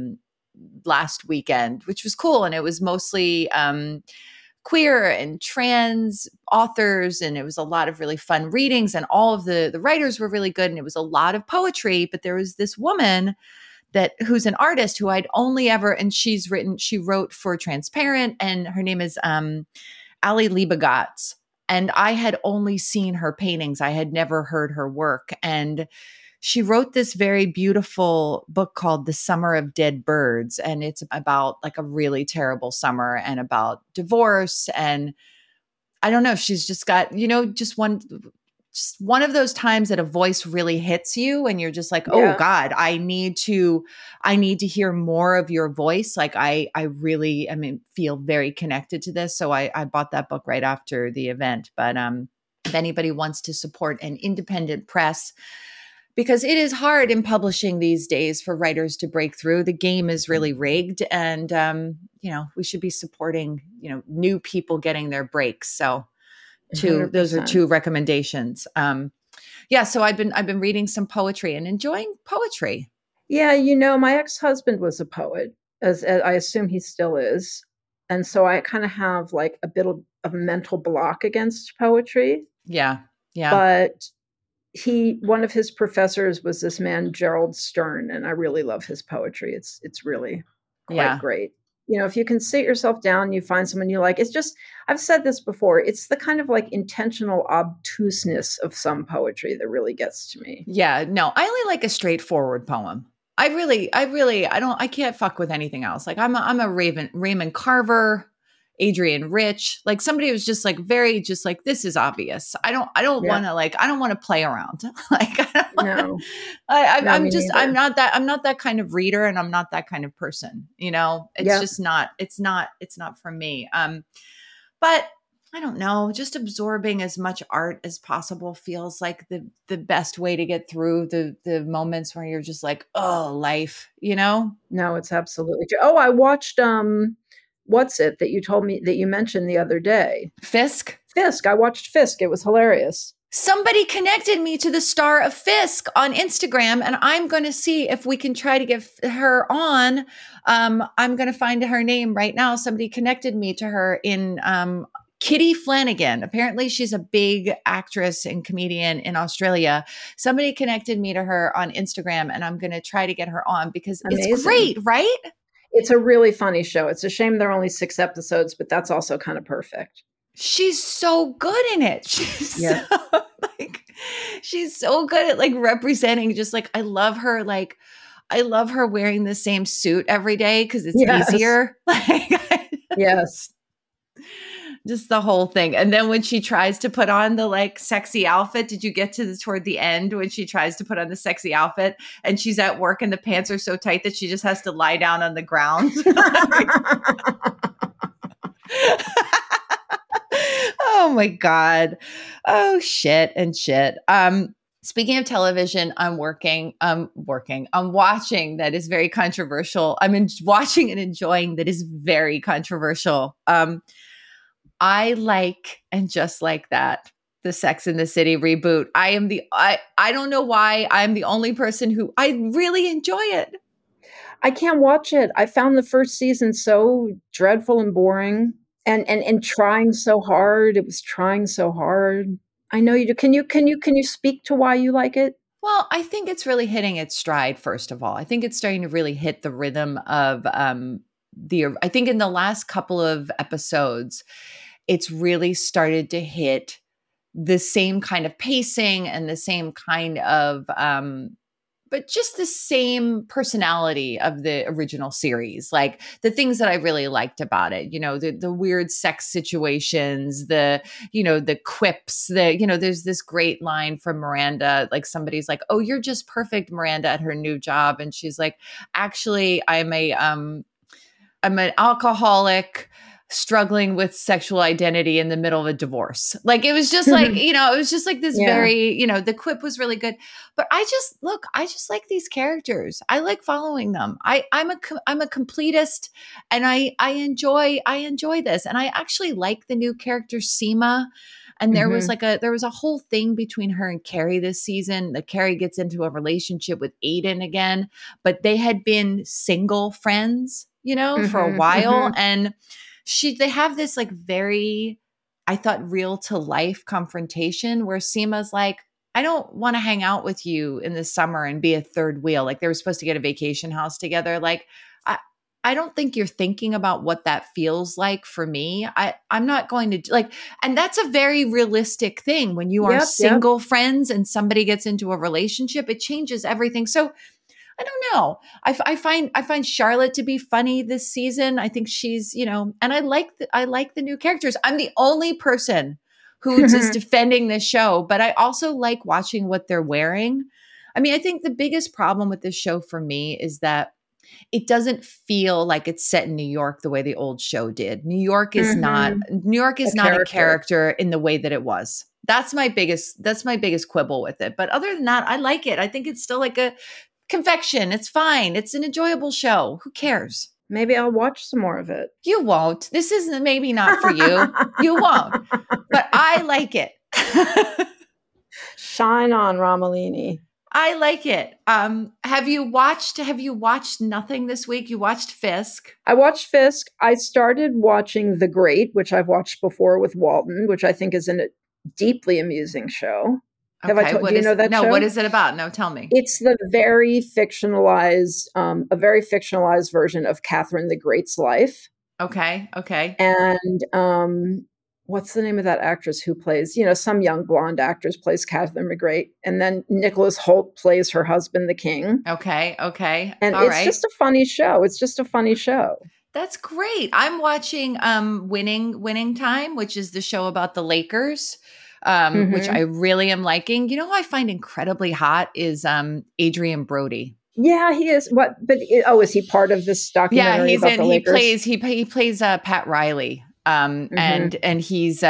last weekend, which was cool. And it was mostly queer and trans authors, and it was a lot of really fun readings, and all of the writers were really good, and it was a lot of poetry. But there was this woman who's an artist who I'd only ever, and she wrote for Transparent, and her name is Ali Liebegatz, and I had only seen her paintings. I had never heard her work, and she wrote this very beautiful book called The Summer of Dead Birds. And it's about like a really terrible summer and about divorce. And I don't know, she's just got, just one of those times that a voice really hits you and you're just like, oh God, I need to hear more of your voice. Like I really, feel very connected to this. So I bought that book right after the event. But if anybody wants to support an independent press, because it is hard in publishing these days for writers to break through. The game is really rigged, and we should be supporting new people getting their breaks. So, those are two recommendations. So I've been reading some poetry and enjoying poetry. Yeah, my ex-husband was a poet, as I assume he still is, and so I kind of have like a bit of a mental block against poetry. Yeah. But one of his professors was this man, Gerald Stern, and I really love his poetry. It's really quite great. If you can sit yourself down, you find someone you like, it's just, I've said this before, it's the kind of like intentional obtuseness of some poetry that really gets to me. Yeah, no, I only like a straightforward poem. I can't fuck with anything else. Like I'm a Raymond Carver, Adrienne Rich, like somebody who's just like very, just like, this is obvious. I don't want to play around. Like, I'm not that kind of reader, and I'm not that kind of person, it's just not, it's not for me. But I don't know, just absorbing as much art as possible feels like the best way to get through the moments where you're just like, oh, life, No, it's absolutely true. Oh, I watched, what's it that you told me that you mentioned the other day? Fisk. I watched Fisk. It was hilarious. Somebody connected me to the star of Fisk on Instagram, and I'm going to see if we can try to get her on. I'm going to find her name right now. Somebody connected me to her in Kitty Flanagan. Apparently she's a big actress and comedian in Australia. Somebody connected me to her on Instagram, and I'm going to try to get her on because It's great, right? It's a really funny show. It's a shame there are only 6 episodes, but that's also kind of perfect. She's so good in it. She's so good at like representing, just like, I love her wearing the same suit every day because it's easier. Yes. Just the whole thing. And then when she tries to put on the like sexy outfit, did you get to toward the end when she tries to put on the sexy outfit and she's at work and the pants are so tight that she just has to lie down on the ground? Oh my God. Oh shit and shit. Speaking of television, I'm watching that is very controversial. Watching and enjoying that is very controversial. I like, and just like that, the Sex and the City reboot. I don't know why I'm the only person who, I really enjoy it. I can't watch it. I found the first season so dreadful and boring and trying so hard. It was trying so hard. I know you do. Can you speak to why you like it? Well, I think it's really hitting its stride, first of all. I think it's starting to really hit the rhythm of I think in the last couple of episodes, it's really started to hit the same kind of pacing and the same kind of but just the same personality of the original series. Like the things that I really liked about it, the weird sex situations, the quips, there's this great line from Miranda, like somebody's like, "Oh, you're just perfect, Miranda," at her new job. And she's like, "Actually, I'm an alcoholic struggling with sexual identity in the middle of a divorce." Like it was just like, it was just like this very, the quip was really good. But I just like these characters. I like following them. I'm a completist, and I enjoy this. And I actually like the new character Seema. And there was there was a whole thing between her and Carrie this season. That Carrie gets into a relationship with Aiden again, but they had been single friends, for a while. And they have this like very, I thought, real to life confrontation where Seema's like, "I don't want to hang out with you in the summer and be a third wheel." Like they were supposed to get a vacation house together. Like, I don't think you're thinking about what that feels like for me. I'm not going to like, and that's a very realistic thing when you are single friends and somebody gets into a relationship, it changes everything. So I don't know. I find Charlotte to be funny this season. I think she's, and I like the new characters. I'm the only person who's is defending this show, but I also like watching what they're wearing. I mean, I think the biggest problem with this show for me is that it doesn't feel like it's set in New York the way the old show did. New York is not a character in the way that it was. That's my biggest quibble with it. But other than that, I like it. I think it's still like a confection. It's fine. It's an enjoyable show. Who cares? Maybe I'll watch some more of it. You won't. This is maybe not for you. You won't. But I like it. Shine on, Romolini. I like it. Have you watched nothing this week? You watched Fisk. I watched Fisk. I started watching The Great, which I've watched before with Walton, which I think is a deeply amusing show. Okay, do you know that show? No, what is it about? No, tell me. It's the very fictionalized, a very fictionalized version of Catherine the Great's life. Okay. And what's the name of that actress who plays, some young blonde actress plays Catherine the Great. And then Nicholas Hoult plays her husband, the king. Okay. And it's just a funny show. That's great. I'm watching Winning Time, which is the show about the Lakers. Which I really am liking. You know who I find incredibly hot is Adrian Brody. Yeah, he is. Is he part of this documentary? Yeah, he plays Pat Riley. And he's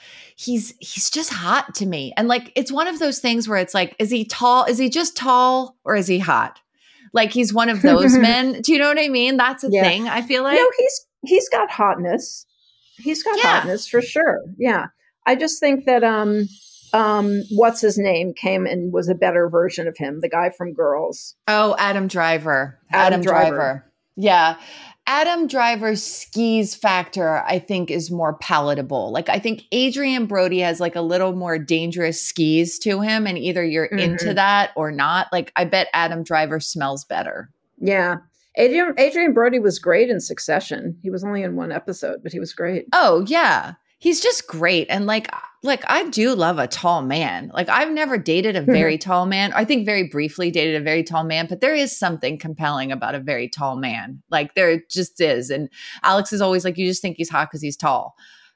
just hot to me. And like it's one of those things where it's like, is he tall? Is he just tall or is he hot? Like he's one of those men. Do you know what I mean? That's a thing, I feel like. He's got hotness. He's got hotness for sure. Yeah. I just think that what's his name came and was a better version of him, the guy from Girls. Oh, Adam Driver. Adam Driver. Yeah. Adam Driver's skis factor, I think, is more palatable. Like I think Adrian Brody has like a little more dangerous skis to him, and either you're into that or not. Like I bet Adam Driver smells better. Yeah. Adrian Brody was great in Succession. He was only in one episode, but he was great. Oh, yeah. He's just great. And like I do love a tall man. Like I've never dated a very tall man. I think very briefly dated a very tall man, but there is something compelling about a very tall man. Like there just is. And Alex is always like, you just think he's hot because he's tall.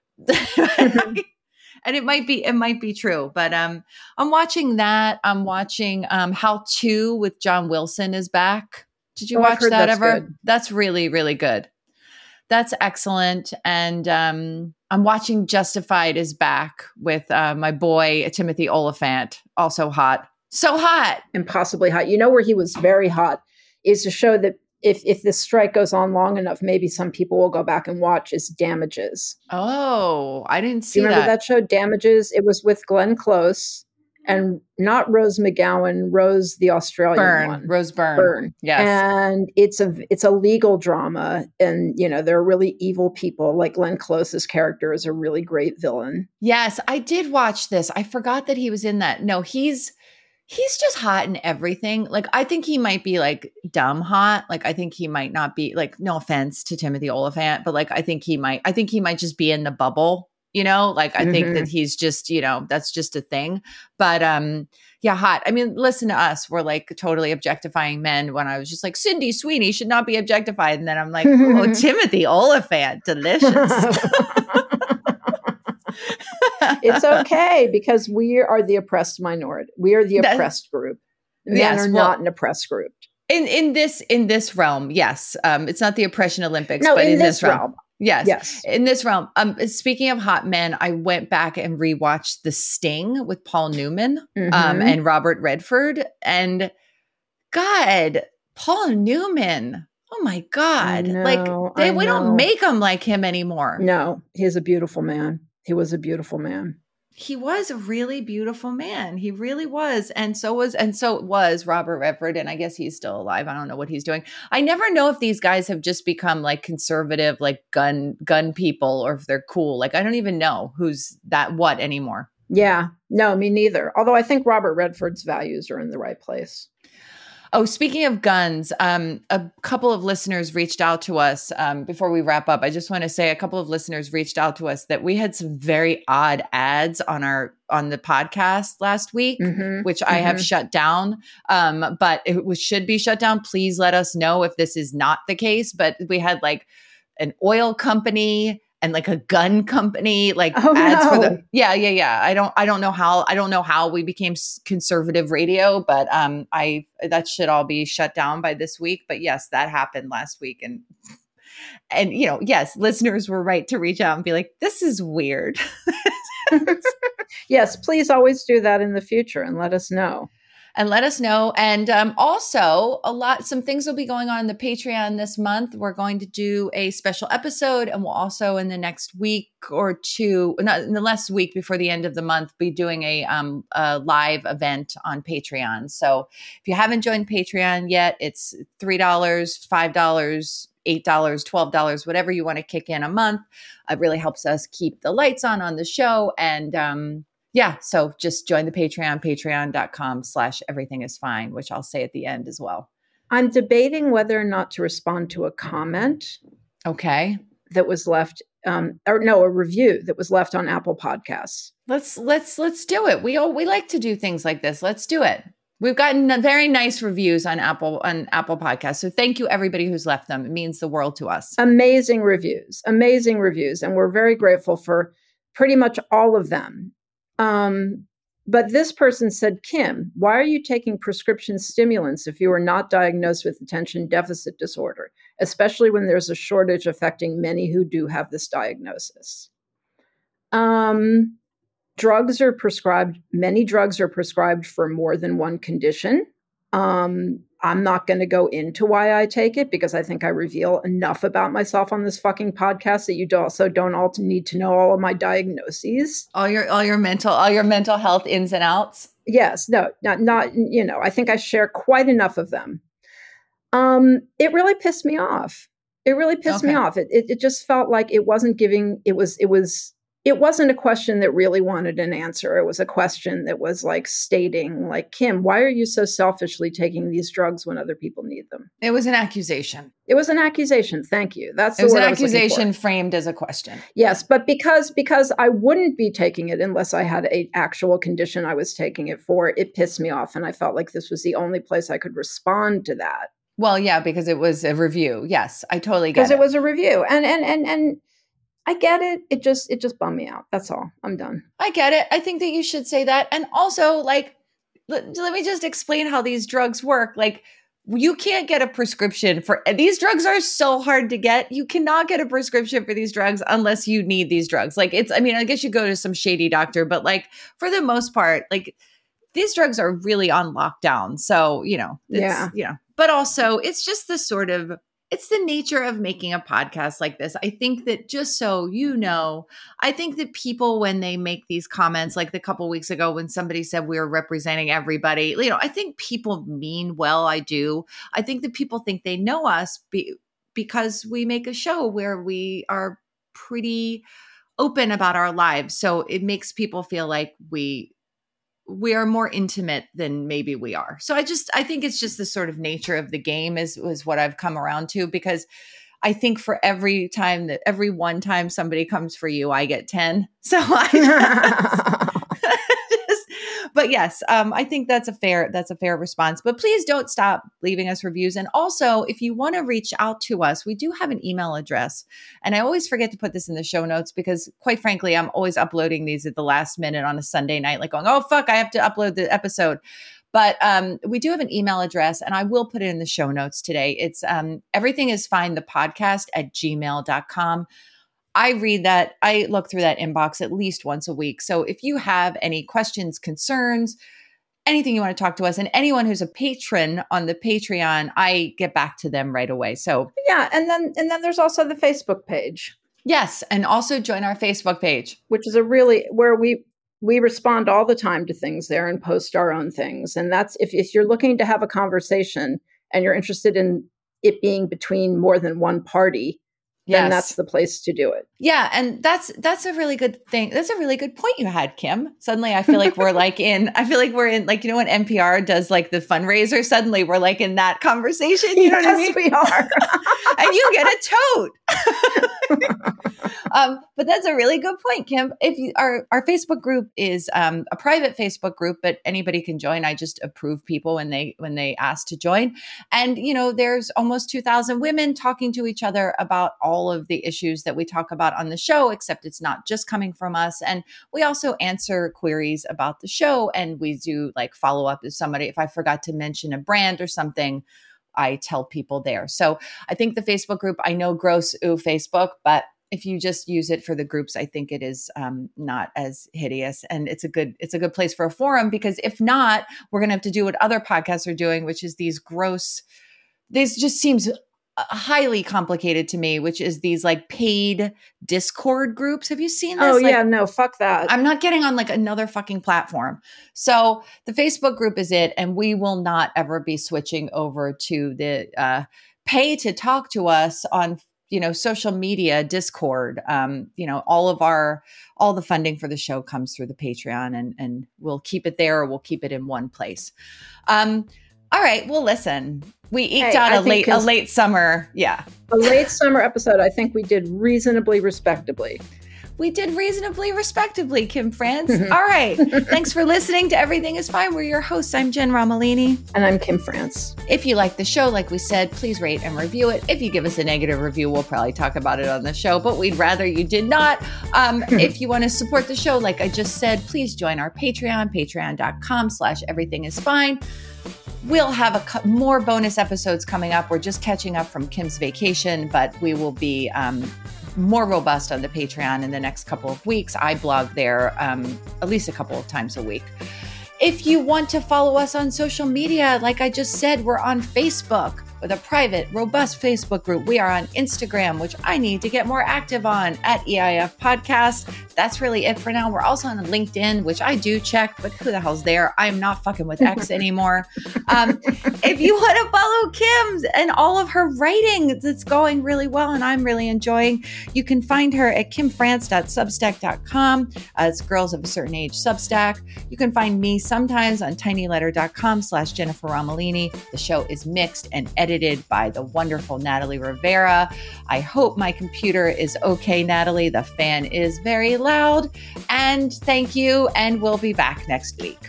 And it might be true, but I'm watching that. I'm watching How To with John Wilson is back. Did you watch that ever? Good. That's really, really good. That's excellent. And I'm watching Justified is back with my boy, Timothy Olyphant, also hot. So hot. Impossibly hot. You know where he was very hot is to show that if this strike goes on long enough, maybe some people will go back and watch is Damages. Oh, I didn't see that. Do you remember that show, Damages? It was with Glenn Close. And not Rose McGowan, Rose the Australian one. Rose Byrne. Yes. And it's a legal drama. And, there are really evil people. Like Glenn Close's character is a really great villain. Yes, I did watch this. I forgot that he was in that. No, he's He's just hot in everything. Like, I think he might be like dumb hot. Like, I think he might not be like, no offense to Timothy Olyphant, but like, I think he might just be in the bubble, you know? Like, I think that he's just, you know, that's just a thing. But, yeah, hot. I mean, listen to us. We're like totally objectifying men when I was just like, Cindy Sweeney should not be objectified. And then I'm like, oh, Timothy Olyphant, delicious. It's okay because we are the oppressed minority. We are the oppressed group. Men are not an oppressed group. In this realm, yes. It's not the oppression Olympics, but in this realm. Yes. In this realm. Speaking of hot men, I went back and rewatched The Sting with Paul Newman and Robert Redford. And God, Paul Newman. Oh my God. We don't make him like him anymore. No, he's a beautiful man. He was a beautiful man. He was a really beautiful man. He really was. And so was Robert Redford. And I guess he's still alive. I don't know what he's doing. I never know if these guys have just become like conservative, like gun people, or if they're cool. Like, I don't even know who's that what anymore. Yeah, no, me neither. Although I think Robert Redford's values are in the right place. Oh, speaking of guns, a couple of listeners reached out to us before we wrap up. I just want to say a couple of listeners reached out to us that we had some very odd ads on the podcast last week, which I have shut down. But it should be shut down. Please let us know if this is not the case. But we had like an oil company and like a gun company, like ads for the I don't know how we became conservative radio, but that should all be shut down by this week. But yes, that happened last week, and you know, yes, listeners were right to reach out and be like, this is weird. Yes, please always do that in the future and let us know. And also some things will be going on in the Patreon this month. We're going to do a special episode, and we'll also in the next week or two, not in the last week before the end of the month, be doing a live event on Patreon. So if you haven't joined Patreon yet, it's $3, $5, $8, $12, whatever you want to kick in a month. It really helps us keep the lights on the show. And, so just join the Patreon, patreon.com/everythingisfine, which I'll say at the end as well. I'm debating whether or not to respond to a comment. Okay. That was left, a review that was left on Apple Podcasts. Let's do it. We like to do things like this. Let's do it. We've gotten very nice reviews on Apple Podcasts. So thank you everybody who's left them. It means the world to us. Amazing reviews. And we're very grateful for pretty much all of them. But this person said, Kim, why are you taking prescription stimulants if you are not diagnosed with attention deficit disorder, especially when there's a shortage affecting many who do have this diagnosis? Drugs are prescribed. Many drugs are prescribed for more than one condition. I'm not going to go into why I take it because I think I reveal enough about myself on this fucking podcast that you also don't all need to know all of my diagnoses. All your mental health ins and outs. Yes, no, not I think I share quite enough of them. It really pissed me off. It just felt like it wasn't giving. It wasn't a question that really wanted an answer. It was a question that was like stating, like, Kim, why are you so selfishly taking these drugs when other people need them? It was an accusation. Thank you. That's the word. It was an accusation framed as a question. Yes, but because I wouldn't be taking it unless I had an actual condition I was taking it for, it pissed me off. And I felt like this was the only place I could respond to that. Well, yeah, because it was a review. Yes, I totally get it. Because it was a review. And I get it. It just bummed me out. That's all. I'm done. I get it. I think that you should say that. And also, like, let me just explain how these drugs work. Like, you can't get a prescription for these drugs are so hard to get. You cannot get a prescription for these drugs unless you need these drugs. Like, I guess you go to some shady doctor, but like for the most part, like these drugs are really on lockdown. So, but also it's just the sort of, it's the nature of making a podcast like this. I think that just so you know, I think that people, when they make these comments, like the couple weeks ago when somebody said we were representing everybody, I think people mean well. I do. I think that people think they know us because we make a show where we are pretty open about our lives. So it makes people feel like we we are more intimate than maybe we are. So I think it's just the sort of nature of the game is what I've come around to, because I think for every one time somebody comes for you, I get 10. So but yes, I think that's a fair response. But please don't stop leaving us reviews. And also, if you want to reach out to us, we do have an email address. And I always forget to put this in the show notes because, quite frankly, I'm always uploading these at the last minute on a Sunday night, like going, oh, fuck, I have to upload the episode. But we do have an email address, and I will put it in the show notes today. It's everythingisfinethepodcast@gmail.com. I read that. I look through that inbox at least once a week. So if you have any questions, concerns, anything you want to talk to us, and anyone who's a patron on the Patreon, I get back to them right away. So yeah, and then there's also the Facebook page. Yes, and also join our Facebook page, which is where we respond all the time to things there and post our own things. And that's if you're looking to have a conversation and you're interested in it being between more than one party, then that's the place to do it. Yeah. And that's a really good thing. That's a really good point you had, Kim. Suddenly I feel like we're in, like, when NPR does like the fundraiser, suddenly we're like in that conversation. You know what I mean? We are. And you get a tote. But that's a really good point, Kim. Our Facebook group is a private Facebook group, but anybody can join. I just approve people when they ask to join. And, there's almost 2,000 women talking to each other about all of the issues that we talk about on the show, except it's not just coming from us. And we also answer queries about the show, and we do like follow up if I forgot to mention a brand or something, I tell people there. So I think the Facebook group, I know gross, Facebook, but if you just use it for the groups, I think it is not as hideous, and it's a good place for a forum, because if not, we're going to have to do what other podcasts are doing, which is these just seems highly complicated to me, which is these like paid Discord groups. Have you seen this? Oh yeah, no, fuck that. I'm not getting on like another fucking platform. So the Facebook group is it, and we will not ever be switching over to the pay to talk to us on social media, Discord. All the funding for the show comes through the Patreon, and we'll keep it there, or we'll keep it in one place. All right. Well, listen, we eked out a late summer. Yeah. A late summer episode. I think we did reasonably respectably. We did reasonably respectably, Kim France. All right. Thanks for listening to Everything is Fine. We're your hosts. I'm Jen Romolini. And I'm Kim France. If you like the show, like we said, please rate and review it. If you give us a negative review, we'll probably talk about it on the show, but we'd rather you did not. If you want to support the show, like I just said, please join our Patreon, patreon.com/everythingisfine. We'll have more bonus episodes coming up. We're just catching up from Kim's vacation, but we will be more robust on the Patreon in the next couple of weeks. I blog there at least a couple of times a week. If you want to follow us on social media, like I just said, we're on Facebook with a private, robust Facebook group. We are on Instagram, which I need to get more active on, @EIF Podcast. That's really it for now. We're also on LinkedIn, which I do check, but who the hell's there? I'm not fucking with X anymore. If you want to follow Kim's and all of her writing that's going really well and I'm really enjoying, you can find her at kimfrance.substack.com. It's Girls of a Certain Age Substack. You can find me sometimes on tinyletter.com/Jennifer Romolini. The show is mixed and edited by the wonderful Natalie Rivera. I hope my computer is okay, Natalie. The fan is very loud. And thank you, and we'll be back next week.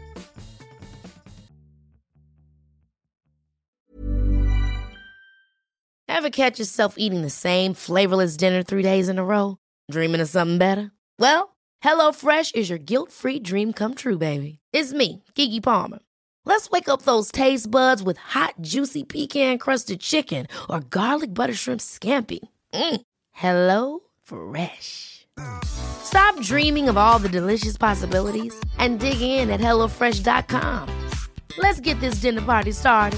Ever catch yourself eating the same flavorless dinner 3 days in a row? Dreaming of something better? Well, HelloFresh is your guilt-free dream come true, baby. It's me, Keke Palmer. Let's wake up those taste buds with hot, juicy pecan-crusted chicken or garlic butter shrimp scampi. Hello Fresh. Stop dreaming of all the delicious possibilities and dig in at HelloFresh.com. Let's get this dinner party started.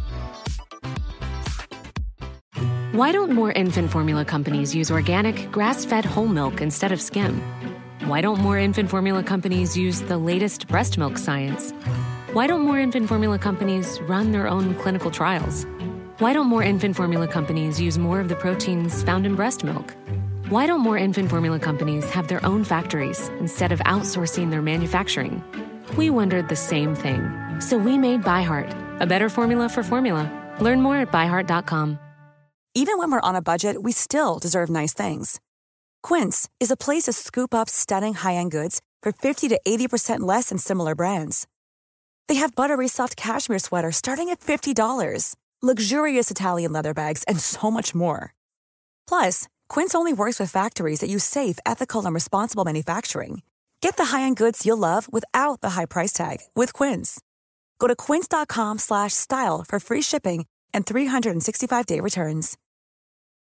Why don't more infant formula companies use organic, grass-fed whole milk instead of skim? Why don't more infant formula companies use the latest breast milk science? Why don't more infant formula companies run their own clinical trials? Why don't more infant formula companies use more of the proteins found in breast milk? Why don't more infant formula companies have their own factories instead of outsourcing their manufacturing? We wondered the same thing. So we made ByHeart, a better formula for formula. Learn more at byheart.com. Even when we're on a budget, we still deserve nice things. Quince is a place to scoop up stunning high-end goods for 50 to 80% less than similar brands. They have buttery soft cashmere sweaters starting at $50, luxurious Italian leather bags, and so much more. Plus, Quince only works with factories that use safe, ethical, and responsible manufacturing. Get the high-end goods you'll love without the high price tag with Quince. Go to quince.com/style for free shipping and 365-day returns.